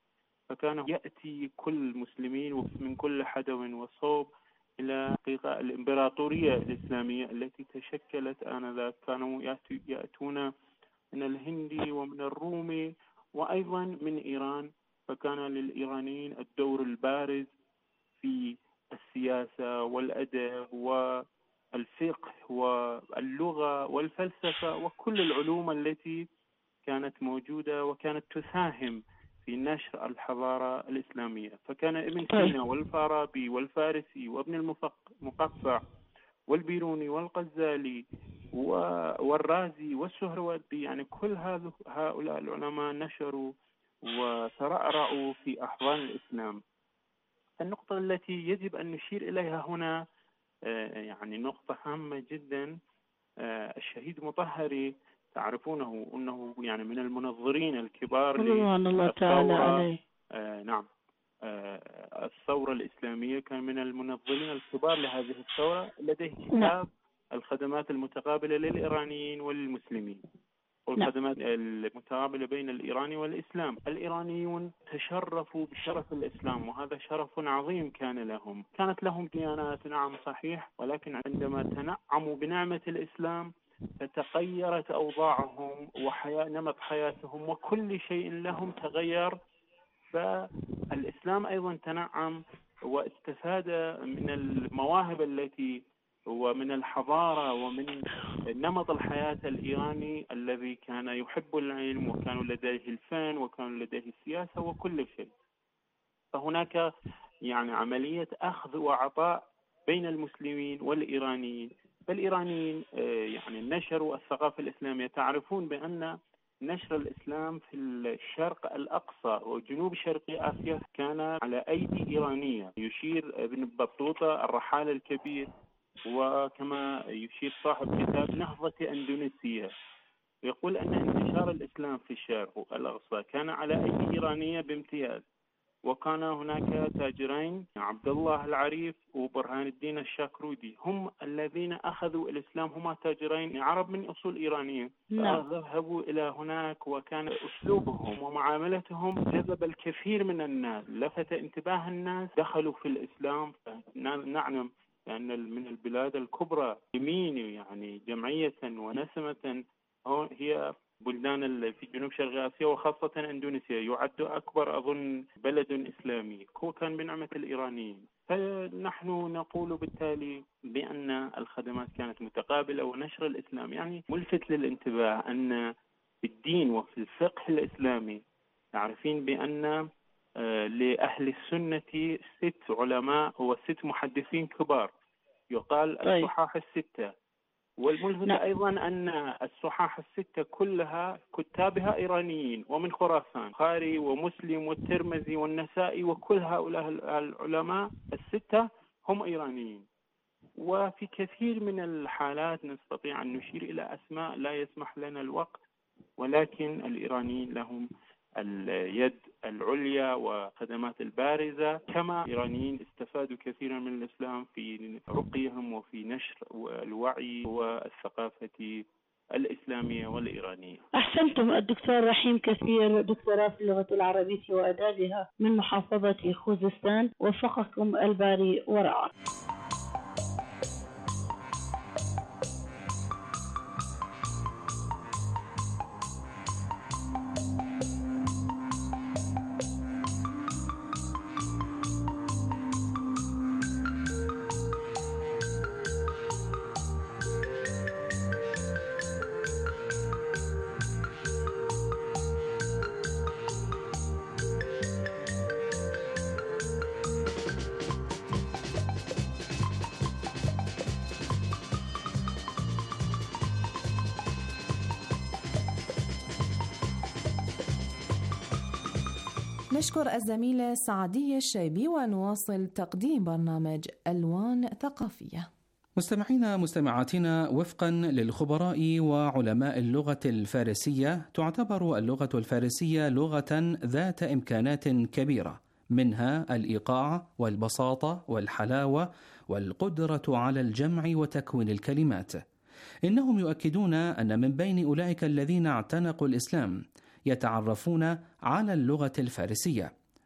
I: فكان يأتي كل المسلمين من كل حدو وصوب إلى حقيقة الإمبراطورية الإسلامية التي تشكلت آنذاك. كانوا يأتون من الهند ومن الروم وأيضا من إيران، فكان للإيرانيين الدور البارز في السياسة والأدب والفقه واللغة والفلسفة وكل العلوم التي كانت موجودة وكانت تساهم في نشر الحضارة الإسلامية. فكان ابن سينا والفارابي والفارسي وابن المقفع والبيروني والغزالي والرازي والسهروردي، يعني كل هؤلاء العلماء نشروا وترعرعوا في أحضان الإسلام. النقطة التي يجب أن نشير إليها هنا يعني نقطة هامة جدا. الشهيد مطهري تعرفونه أنه يعني من المنظرين الكبار للثورة. آه نعم آه الثورة الإسلامية، كان من المنظرين الكبار لهذه الثورة. لديه كتاب الخدمات المتقابلة للإيرانيين والمسلمين، والخدمات المتقابلة بين الإيراني والإسلام. الإيرانيون تشرفوا بشرف الإسلام، وهذا شرف عظيم كان لهم. كانت لهم ديانات نعم صحيح، ولكن عندما تنعموا بنعمة الإسلام فتغيرت أوضاعهم وحياة نمط حياتهم وكل شيء لهم تغير. فالإسلام أيضا تنعم واستفاد من المواهب التي ومن الحضارة ومن نمط الحياة الإيراني الذي كان يحب العلم، وكانوا لديه الفن وكانوا لديه السياسة وكل شيء. فهناك يعني عملية أخذ وعطاء بين المسلمين والإيرانيين. فالإيرانيين يعني نشروا الثقافة الإسلامية. تعرفون بأن نشر الإسلام في الشرق الأقصى وجنوب شرقي آسيا كان على أيدي إيرانية. يشير ابن بطوطة الرحالة الكبير، وكما يشير صاحب كتاب نهضة أندونيسيا، يقول أن انتشار الإسلام في الشرق الأقصى كان على أيدي إيرانية بامتياز. وكان هناك تاجرين، عبد الله العريف وبرهان الدين الشاكرودي، هم الذين أخذوا الإسلام. هما تاجرين عرب من أصول إيرانية، ذهبوا إلى هناك، وكان أسلوبهم ومعاملتهم جذب الكثير من الناس، لفت انتباه الناس، دخلوا في الإسلام. نعلم أن من البلاد الكبرى يمين يعني جمعية ونسمة هي بلدان في جنوب شرق آسيا وخاصة إندونيسيا، يعد أكبر أظن بلد إسلامي، هو كان بنعمة الإيرانيين. فنحن نقول بالتالي بأن الخدمات كانت متقابلة، ونشر الإسلام يعني ملفت للانتباه أن في الدين وفي الفقه الإسلامي تعرفين بأن لأهل السنة ست علماء وست محدثين كبار، يقال الصحاح الستة. والملفت أيضا أن الصحاح الستة كلها كتابها إيرانيين ومن خراسان، بخاري ومسلم والترمذي والنسائي، وكل هؤلاء العلماء الستة هم إيرانيين. وفي كثير من الحالات نستطيع أن نشير إلى أسماء لا يسمح لنا الوقت، ولكن الإيرانيين لهم اليد العليا وخدمات البارزة. كما الإيرانيين استفادوا كثيرا من الإسلام في رقيهم وفي نشر الوعي والثقافة الإسلامية والإيرانية.
H: أحسنتم. الدكتور رحيم كثير، دكتوراه في اللغة العربية وآدابها من محافظة خوزستان، وفقكم الباري ورعاه.
F: نشكر الزميلة سعدية الشيبي، ونواصل تقديم برنامج ألوان ثقافية.
G: مستمعينا مستمعاتنا، وفقا للخبراء وعلماء اللغة الفارسية، تعتبر اللغة الفارسية لغة ذات إمكانات كبيرة، منها الإيقاع والبساطة والحلاوة والقدرة على الجمع وتكوين الكلمات. إنهم يؤكدون أن من بين أولئك الذين اعتنقوا الإسلام يتعرفون على اللغة الفارسية،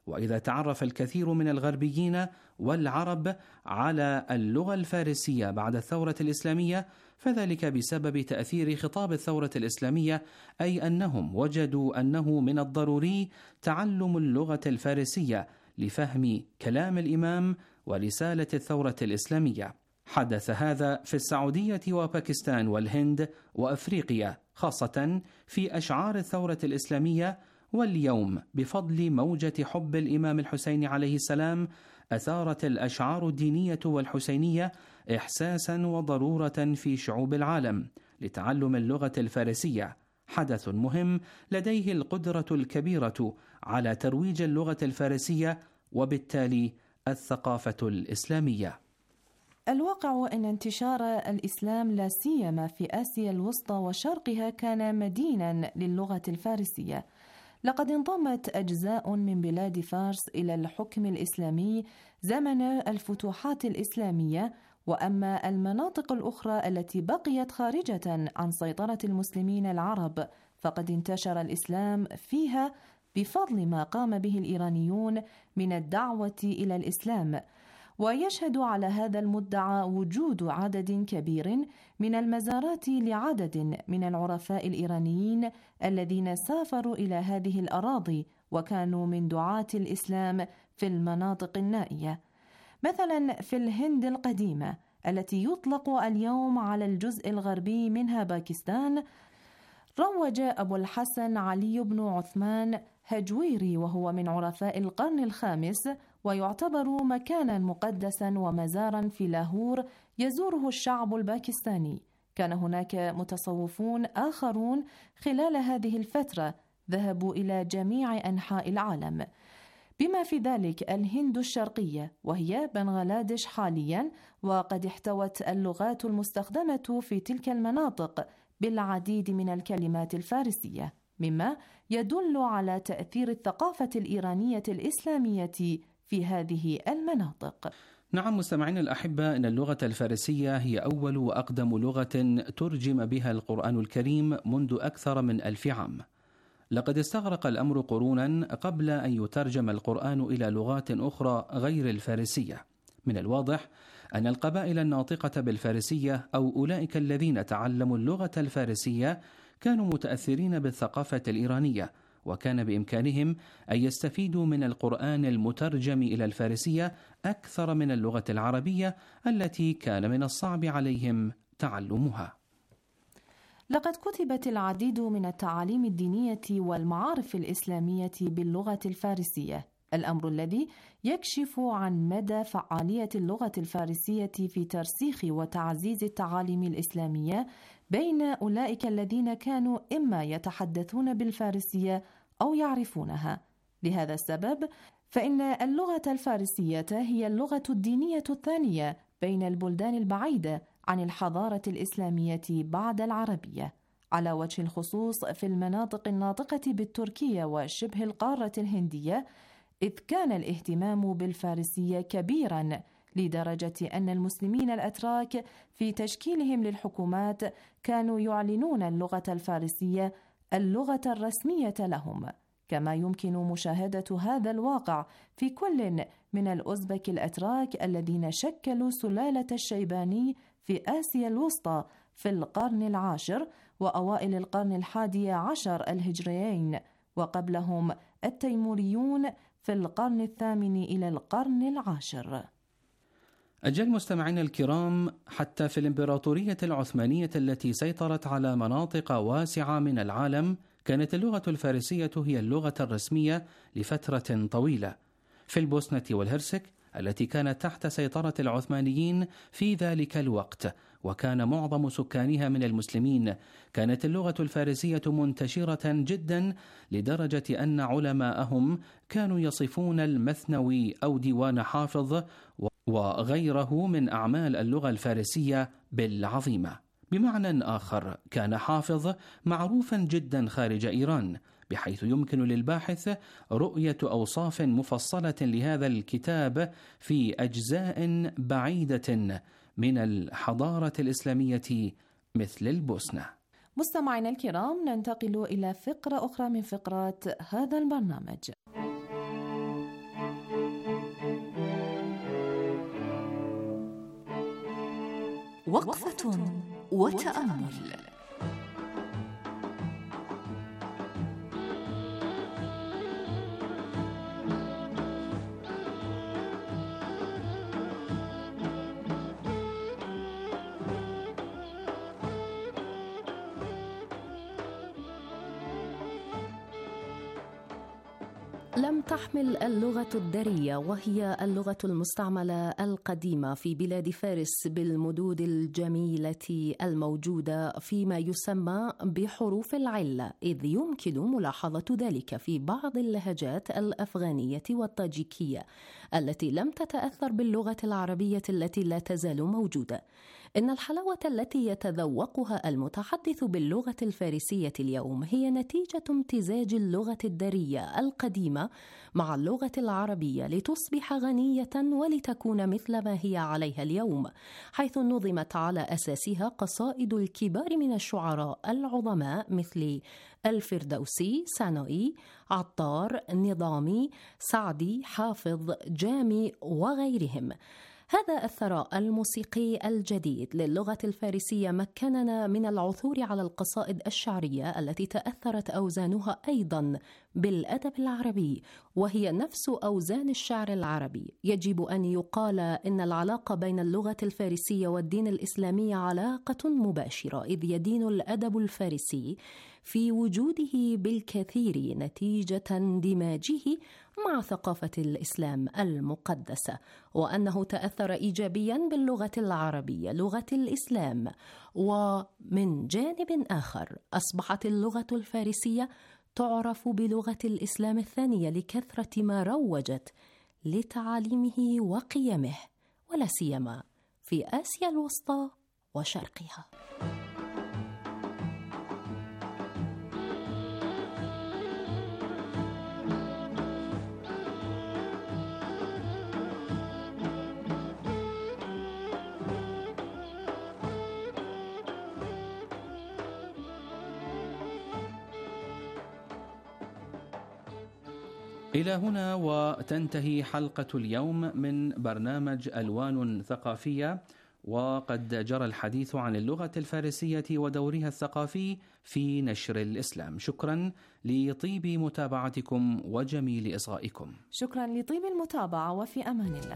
G: وإذا تعرف الكثير من الغربيين والعرب على اللغة الفارسية بعد الثورة الإسلامية فذلك بسبب تأثير خطاب الثورة الإسلامية، أي أنهم وجدوا أنه من الضروري تعلم اللغة الفارسية لفهم كلام الإمام ورسالة الثورة الإسلامية. حدث هذا في السعودية وباكستان والهند وأفريقيا، خاصة في أشعار الثورة الإسلامية. واليوم بفضل موجة حب الإمام الحسين عليه السلام أثارت الأشعار الدينية والحسينية إحساسا وضرورة في شعوب العالم لتعلم اللغة الفارسية، حدث مهم لديه القدرة الكبيرة على ترويج اللغة الفارسية وبالتالي الثقافة الإسلامية.
F: الواقع أن انتشار الإسلام لا سيما في آسيا الوسطى وشرقها كان مدينا للغة الفارسية. لقد انضمت أجزاء من بلاد فارس إلى الحكم الإسلامي زمن الفتوحات الإسلامية، وأما المناطق الأخرى التي بقيت خارجة عن سيطرة المسلمين العرب فقد انتشر الإسلام فيها بفضل ما قام به الإيرانيون من الدعوة إلى الإسلام. ويشهد على هذا المدعى وجود عدد كبير من المزارات لعدد من العرفاء الإيرانيين الذين سافروا إلى هذه الأراضي وكانوا من دعاة الإسلام في المناطق النائية، مثلا في الهند القديمة التي يطلق اليوم على الجزء الغربي منها باكستان. روج أبو الحسن علي بن عثمان هجويري وهو من عرفاء القرن الخامس، ويعتبر مكانا مقدسا ومزارا في لاهور يزوره الشعب الباكستاني. كان هناك متصوفون آخرون خلال هذه الفترة ذهبوا إلى جميع أنحاء العالم، بما في ذلك الهند الشرقية وهي بنغلاديش حاليا، وقد احتوت اللغات المستخدمة في تلك المناطق بالعديد من الكلمات الفارسية، مما يدل على تأثير الثقافة الإيرانية الإسلامية في هذه المناطق.
G: نعم مستمعينا الأحبة، إن اللغة الفارسية هي أول وأقدم لغة ترجم بها القرآن الكريم منذ أكثر من ألف عام. لقد استغرق الأمر قرونا قبل أن يترجم القرآن إلى لغات أخرى غير الفارسية. من الواضح أن القبائل الناطقة بالفارسية أو أولئك الذين تعلموا اللغة الفارسية كانوا متأثرين بالثقافة الإيرانية، وكان بإمكانهم أن يستفيدوا من القرآن المترجم إلى الفارسية أكثر من اللغة العربية التي كان من الصعب عليهم تعلمها.
F: لقد كتبت العديد من التعاليم الدينية والمعارف الإسلامية باللغة الفارسية، الأمر الذي يكشف عن مدى فعالية اللغة الفارسية في ترسيخ وتعزيز التعاليم الإسلامية بين أولئك الذين كانوا إما يتحدثون بالفارسية أو يعرفونها. لهذا السبب فإن اللغة الفارسية هي اللغة الدينية الثانية بين البلدان البعيدة عن الحضارة الإسلامية بعد العربية، على وجه الخصوص في المناطق الناطقة بالتركية وشبه القارة الهندية، إذ كان الاهتمام بالفارسية كبيراً لدرجة أن المسلمين الأتراك في تشكيلهم للحكومات كانوا يعلنون اللغة الفارسية اللغة الرسمية لهم. كما يمكن مشاهدة هذا الواقع في كل من الأوزبك الأتراك الذين شكلوا سلالة الشيباني في آسيا الوسطى في القرن العاشر وأوائل القرن الحادي عشر الهجريين، وقبلهم التيموريون في القرن الثامن إلى القرن العاشر.
G: أجل مستمعينا الكرام، حتى في الإمبراطورية العثمانية التي سيطرت على مناطق واسعة من العالم كانت اللغة الفارسية هي اللغة الرسمية لفترة طويلة. في البوسنة والهرسك التي كانت تحت سيطرة العثمانيين في ذلك الوقت وكان معظم سكانها من المسلمين، كانت اللغة الفارسية منتشرة جدا لدرجة أن علماءهم كانوا يصفون المثنوي أو ديوان حافظ وغيره من أعمال اللغة الفارسية بالعظيمة. بمعنى آخر، كان حافظ معروفا جدا خارج إيران، بحيث يمكن للباحث رؤية أوصاف مفصلة لهذا الكتاب في أجزاء بعيدة من الحضارة الإسلامية مثل البوسنة.
F: مستمعينا الكرام، ننتقل إلى فقرة أخرى من فقرات هذا البرنامج.
D: وقفة وتأمل.
C: لم تحمل اللغة الدارية، وهي اللغة المستعملة القديمة في بلاد فارس بالمدود الجميلة الموجودة فيما يسمى بحروف العلة، إذ يمكن ملاحظة ذلك في بعض اللهجات الأفغانية والطاجيكية التي لم تتأثر باللغة العربية التي لا تزال موجودة. إن الحلاوة التي يتذوقها المتحدث باللغة الفارسية اليوم هي نتيجة امتزاج اللغة الدارية القديمة مع اللغة العربية لتصبح غنية ولتكون مثل ما هي عليها اليوم، حيث نظمت على أساسها قصائد الكبار من الشعراء العظماء مثل الفردوسي، سانوي، عطار، نظامي، سعدي، حافظ، جامي وغيرهم. هذا الثراء الموسيقي الجديد للغة الفارسية مكننا من العثور على القصائد الشعرية التي تأثرت أوزانها أيضاً بالأدب العربي، وهي نفس أوزان الشعر العربي. يجب أن يقال إن العلاقة بين اللغة الفارسية والدين الإسلامي علاقة مباشرة، إذ يدين الأدب الفارسي في وجوده بالكثير نتيجة اندماجه مع ثقافة الإسلام المقدسة، وأنه تأثر إيجابياً باللغة العربية لغة الإسلام. ومن جانب آخر أصبحت اللغة الفارسية تعرف بلغة الإسلام الثانية لكثرة ما روجت لتعاليمه وقيمه، ولا سيما في آسيا الوسطى وشرقها.
G: إلى هنا وتنتهي حلقة اليوم من برنامج ألوان ثقافية، وقد جرى الحديث عن اللغة الفارسية ودورها الثقافي في نشر الإسلام. شكرا لطيب متابعتكم وجميل إصغائكم.
F: شكرا لطيب المتابعة، وفي أمان الله.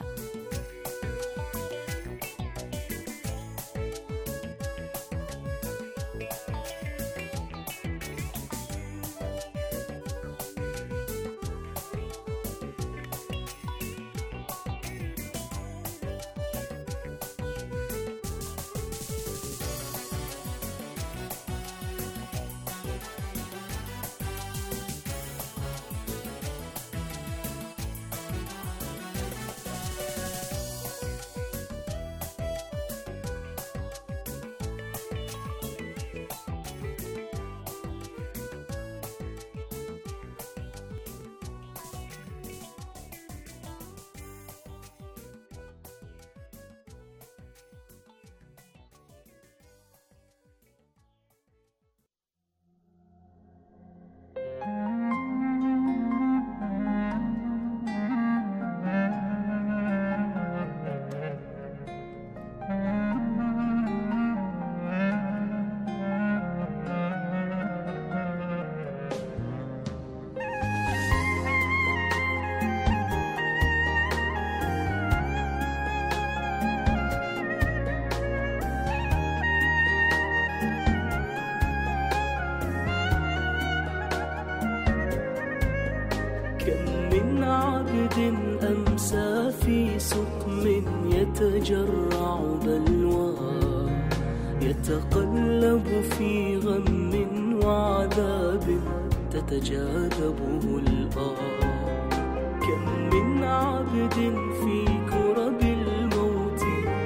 J: أمسى في سقم يتجرع بلوى، يتقلب في غم وعذاب تتجاذبه الآه. كم من عبد في كرب الموت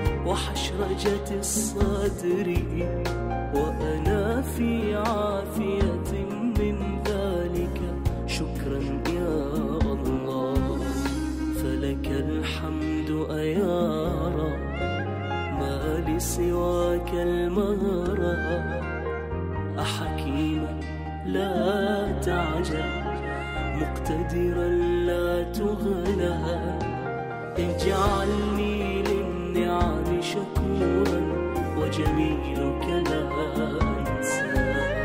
J: وحشرجة الصدر، وأنا في عافية من ذلك. شكرا يا الله، فلك الحمد أيا رب، ما لسواك المهرى. أحكيما لا تعجل، مقتدرا لا تغلى. اجعلني للنعم شكورا وجميلك لا أنسى.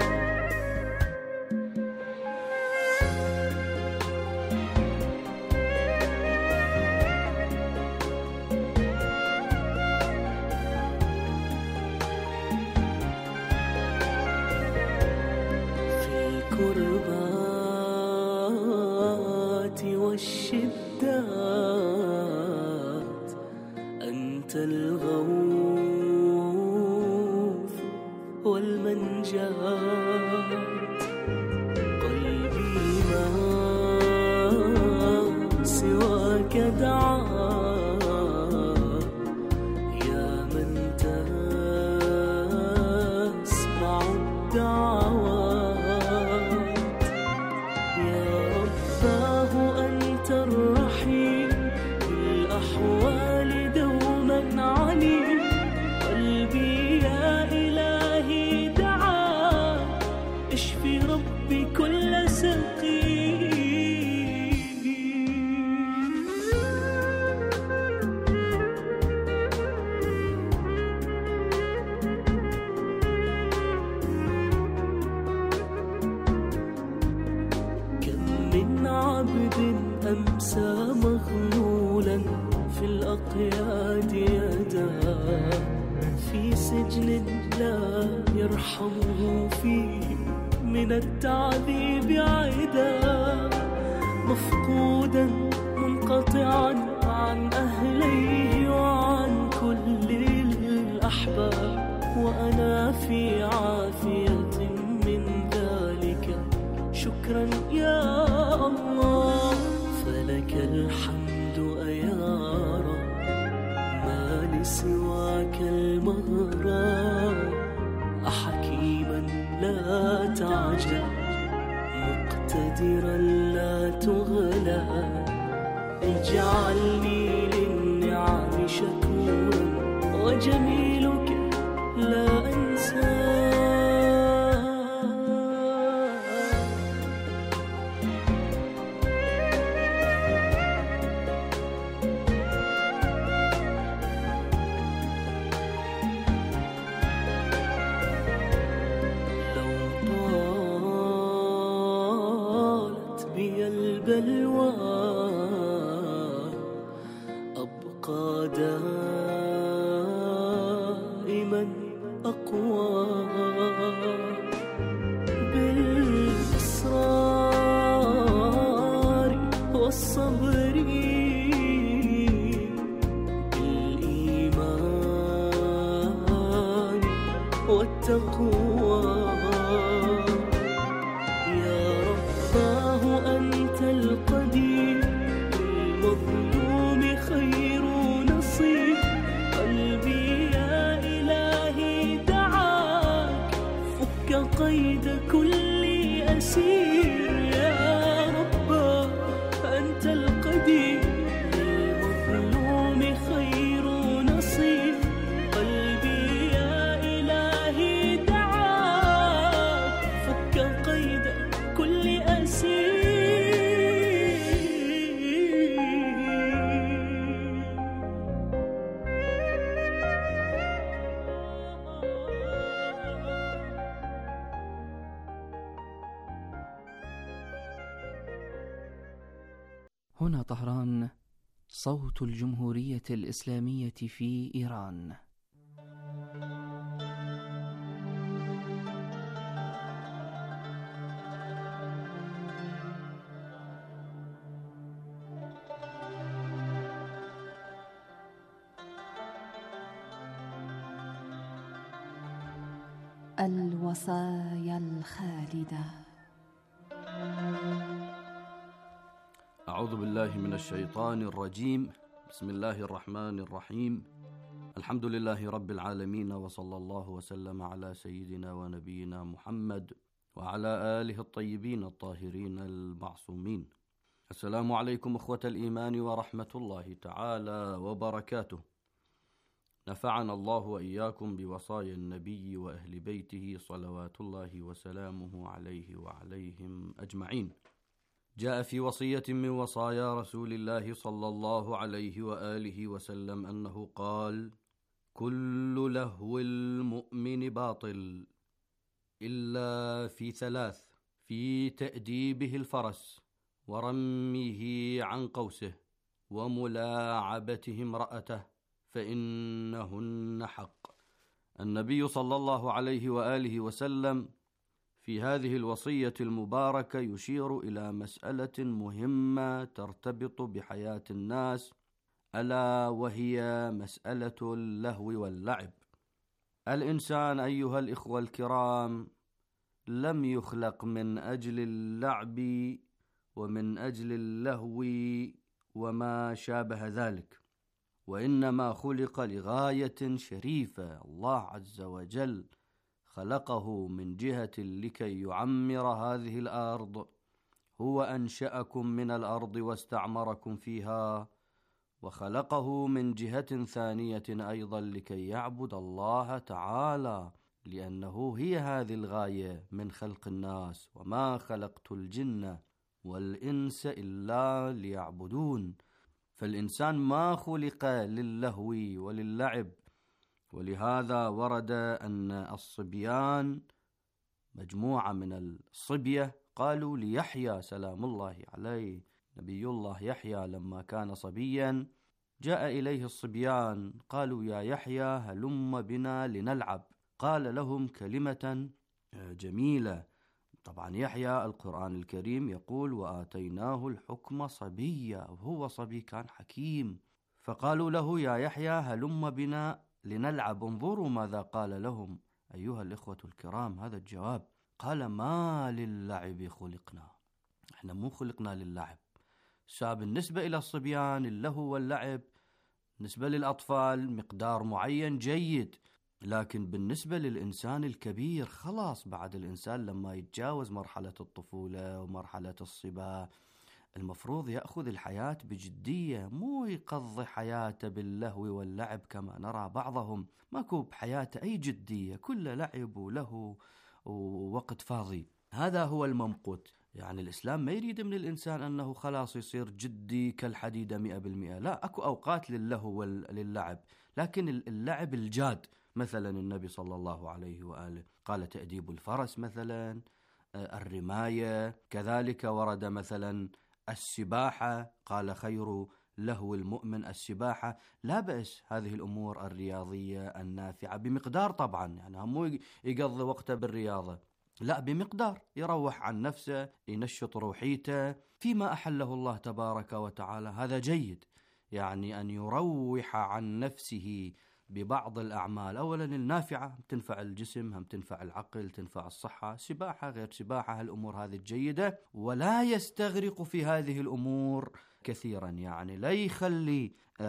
J: الكربات والشدات أنت الغوث والمنجات، قلبي ما سواك دعاه يا من تسمع الدعوات. يا رباه أنت الرحيم بالأحوال دوما عليم، قلبي يا إلهي دعاك اشفي ربي كل سقيم. عبد أمسى مغلولا في الأقياد يداه، في سجن لا يرحمه فيه من التعذيب عدا، مفقودا منقطعا عن أهليه وعن كل الأحباب، وأنا في عافية من ذلك شكرا يا الله. فلك الحمد يا رب ما لسواك المهرب، أحكيما لا تعجل مقتدرا لا تغلى، اجعلني للنعم شكورا وجميلك لا أنسى. البلوى أبقى دائما أقوى، بالإصرار والصبر بالإيمان والتقوى. القدير للمظلوم خير نصير، قلبي يا إلهي دعاك فك قيد كل أسير. يا رب أنت القدير للمظلوم خير نصير، قلبي يا إلهي دعاك فك قيد كل أسير.
G: هنا طهران، صوت الجمهورية الإسلامية في إيران.
F: الوصايا الخالدة.
K: أعوذ بالله من الشيطان الرجيم. بسم الله الرحمن الرحيم. الحمد لله رب العالمين، وصلى الله وسلم على سيدنا ونبينا محمد وعلى آله الطيبين الطاهرين المعصومين. السلام عليكم أخوة الإيمان ورحمة الله تعالى وبركاته. نفعنا الله وإياكم بوصايا النبي وأهل بيته صلوات الله وسلامه عليه وعليهم أجمعين. جاء في وصية من وصايا رسول الله صلى الله عليه وآله وسلم أنه قال: كل لهو المؤمن باطل إلا في ثلاث: في تأديبه الفرس، ورميه عن قوسه، وملاعبته امرأته، فإنهن حق. النبي صلى الله عليه وآله وسلم في هذه الوصية المباركة يشير إلى مسألة مهمة ترتبط بحياة الناس، ألا وهي مسألة اللهو واللعب. الإنسان أيها الإخوة الكرام لم يخلق من أجل اللعب ومن أجل اللهو وما شابه ذلك، وإنما خلق لغاية شريفة. الله عز وجل خلقه من جهة لكي يعمر هذه الأرض. هو أنشأكم من الأرض واستعمركم فيها، وخلقه من جهة ثانية أيضا لكي يعبد الله تعالى، لأنه هي هذه الغاية من خلق الناس: وما خلقت الجن والإنس إلا ليعبدون. فالإنسان ما خلق للهو وللعب. ولهذا ورد أن الصبيان، مجموعة من الصبية، قالوا ليحيى سلام الله عليه، نبي الله يحيى لما كان صبيا جاء إليه الصبيان قالوا: يا يحيى هلم بنا لنلعب. قال لهم كلمة جميلة. طبعا يحيى القرآن الكريم يقول: وآتيناه الحكم صبيا، وهو صبي كان حكيم. فقالوا له: يا يحيى هلم بنا لنلعب. انظروا ماذا قال لهم أيها الإخوة الكرام، هذا الجواب. قال: ما للعب خلقنا، احنا مو خلقنا للعب. بالنسبة إلى الصبيان اللهو واللعب بالنسبة للأطفال مقدار معين جيد، لكن بالنسبة للإنسان الكبير خلاص، بعد الإنسان لما يتجاوز مرحلة الطفولة ومرحلة الصبا المفروض يأخذ الحياة بجدية، مو يقضي حياته باللهو واللعب كما نرى بعضهم. ماكو بحياته أي جدية، كله لعب ولهو ووقت فاضي. هذا هو الممقوت. يعني الإسلام ما يريد من الإنسان أنه خلاص يصير جدي كالحديدة مئة بالمئة، لا، أكو أوقات للهو وللعب، لكن اللعب الجاد. مثلا النبي صلى الله عليه وآله قال تأديب الفرس، مثلا الرماية، كذلك ورد مثلا السباحة، قال خير لهو المؤمن السباحة. لا بأس هذه الأمور الرياضية النافعة بمقدار، طبعا يعني هم يقضي وقته بالرياضة، لا، بمقدار يروح عن نفسه، ينشط روحيته فيما أحله الله تبارك وتعالى، هذا جيد. يعني أن يروح عن نفسه ببعض الأعمال، أولا النافعة تنفع الجسم، هم تنفع العقل، تنفع الصحة، سباحة غير سباحة، هالأمور هذه الجيدة، ولا يستغرق في هذه الأمور كثيرا. يعني لا يخلي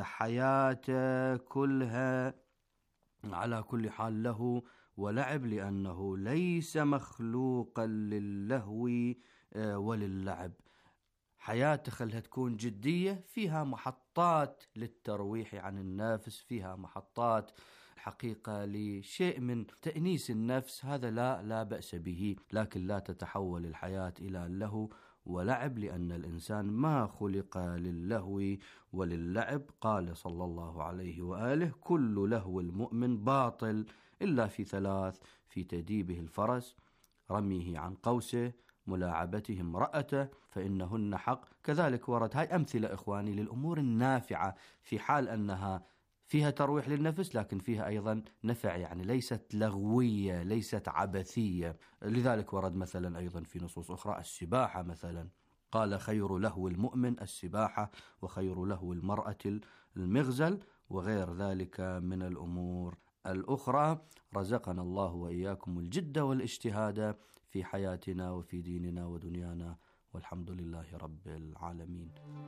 K: حياته كلها على كل حال له ولعب، لأنه ليس مخلوقا للهو وللعب. حياته خلها تكون جدية، فيها محطات للترويح عن النفس، فيها محطات حقيقة لشيء من تأنيس النفس، هذا لا لا بأس به، لكن لا تتحول الحياة إلى اللهو ولعب، لأن الإنسان ما خلق للهو وللعب. قال صلى الله عليه وآله: كل لهو المؤمن باطل إلا في ثلاث: في تأديبه الفرس، رميه عن قوسه، ملاعبته امرأته، فإنهن حق. كذلك ورد هاي أمثلة إخواني للأمور النافعة، في حال أنها فيها ترويح للنفس لكن فيها أيضا نفع، يعني ليست لغوية، ليست عبثية. لذلك ورد مثلا أيضا في نصوص أخرى السباحة، مثلا قال خير لهو المؤمن السباحة، وخير لهو المرأة المغزل، وغير ذلك من الأمور الأخرى. رزقنا الله وإياكم الجد والاجتهاد في حياتنا وفي ديننا ودنيانا، والحمد لله رب العالمين.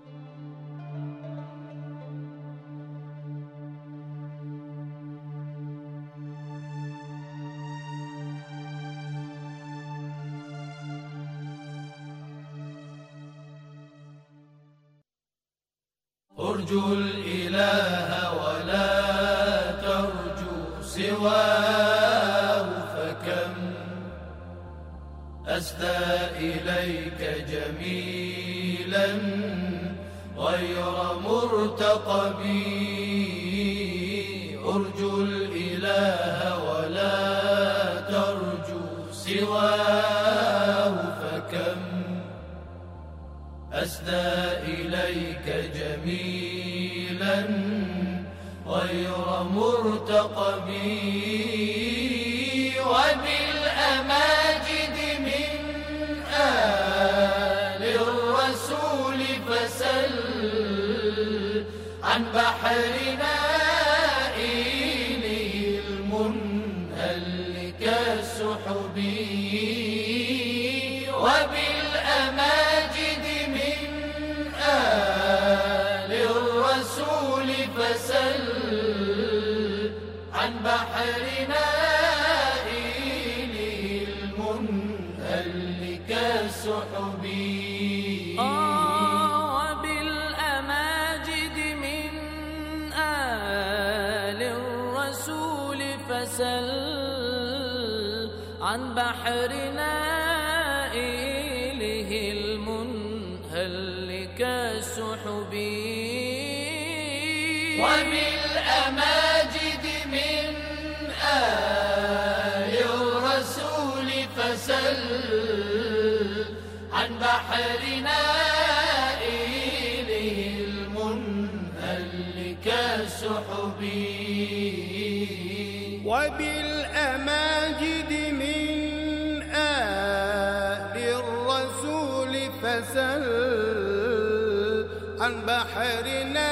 J: ارجو الإله ولا ترجو سواه، فكم أسدى إليك جميلا غير مرتقب. ارجو ارجو الإله ولا ترجو سواه، فكم أسدى إليك جميلا غير مرتقب، وبالأماجد من آل الرسول فسل عن بحرنا إليه المنهل كالسحب، وبالأماجد من آل الرسول فسل عن بحرنا إليه المنهل كالسحب.
L: عن بحرنا إليه المنهل كالسحب،
J: وبالأماجد من آل الرسول فسل عن بحرنا إليه المنهل كالسحب،
M: وبالأماجد من آل الرسول فسل عن بحرنا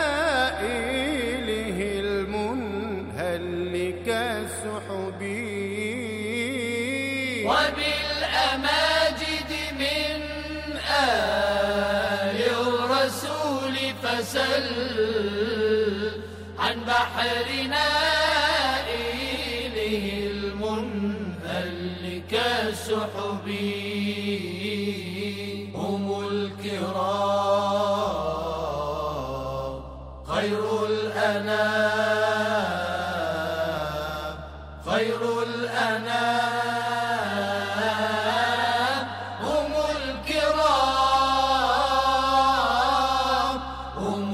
M: إليه المنهل كالسحب،
J: وبالأماجد من آل الرسول فسل عن بحرنا إليه المنهل كالسحب. هم الكرام خير الأنام، خير الأنام، هم الكرام، هم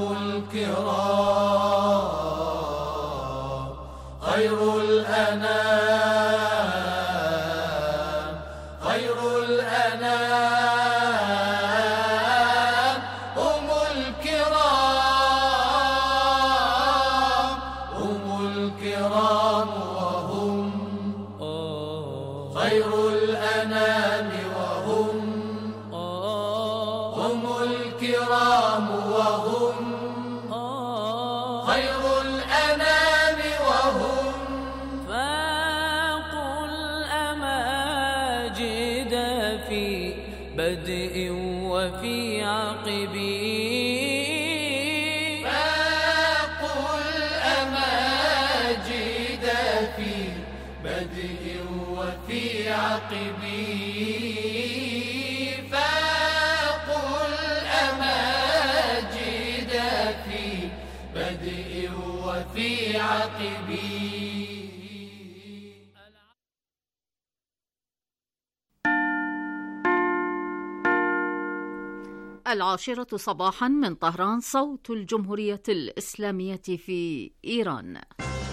J: الكرام خير الأنام، خير الأنام، هم الكرام، هم الكرام، وهم خير الأنام، وهم هم الكرام، وهم خير الأنام، وهم
L: فاقوا الأماجد في بدء وفي عقب،
J: فاقوا الأماجد في بدء وفي عقب، فاقوا الأماجد في بدء وفي عقب.
A: العاشرة صباحا من طهران، صوت الجمهورية الإسلامية في إيران.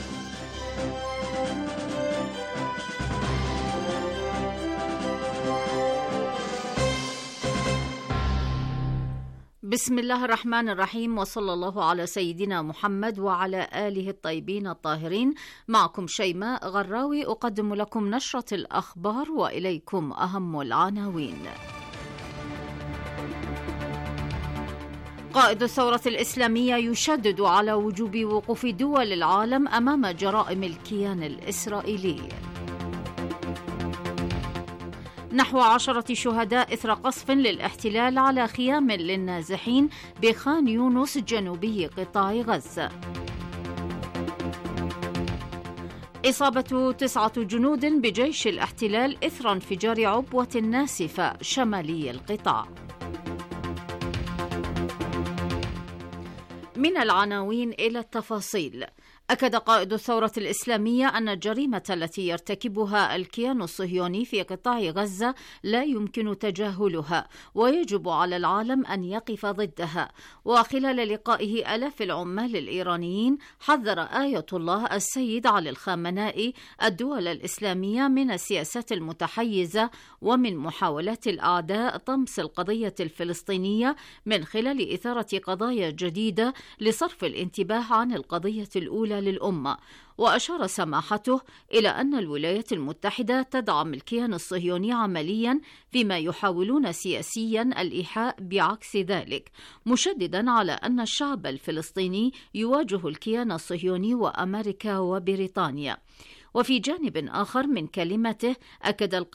A: بسم الله الرحمن الرحيم، وصلى الله على سيدنا محمد وعلى آله الطيبين الطاهرين. معكم شيماء غراوي أقدم لكم نشرة الأخبار وإليكم أهم العناوين. قائد الثورة الإسلامية يشدد على وجوب وقوف دول العالم أمام جرائم الكيان الإسرائيلي. نحو عشرة شهداء إثر قصف للاحتلال على خيام للنازحين بخان يونس جنوبي قطاع غزة. إصابة تسعة جنود بجيش الاحتلال إثر انفجار عبوة ناسفة شمالي القطاع. من العناوين إلى التفاصيل. أكد قائد الثورة الإسلامية أن الجريمة التي يرتكبها الكيان الصهيوني في قطاع غزة لا يمكن تجاهلها، ويجب على العالم أن يقف ضدها. وخلال لقائه آلاف العمال الإيرانيين حذر آية الله السيد علي الخامنائي الدول الإسلامية من السياسات المتحيزة ومن محاولات الأعداء طمس القضية الفلسطينية من خلال إثارة قضايا جديدة لصرف الانتباه عن القضية الأولى للأمة. وأشار سماحته إلى أن الولايات المتحدة تدعم الكيان الصهيوني عمليا فيما يحاولون سياسيا الإيحاء بعكس ذلك، مشددا على أن الشعب الفلسطيني يواجه الكيان الصهيوني وأمريكا وبريطانيا. وفي جانب آخر من كلمته أكد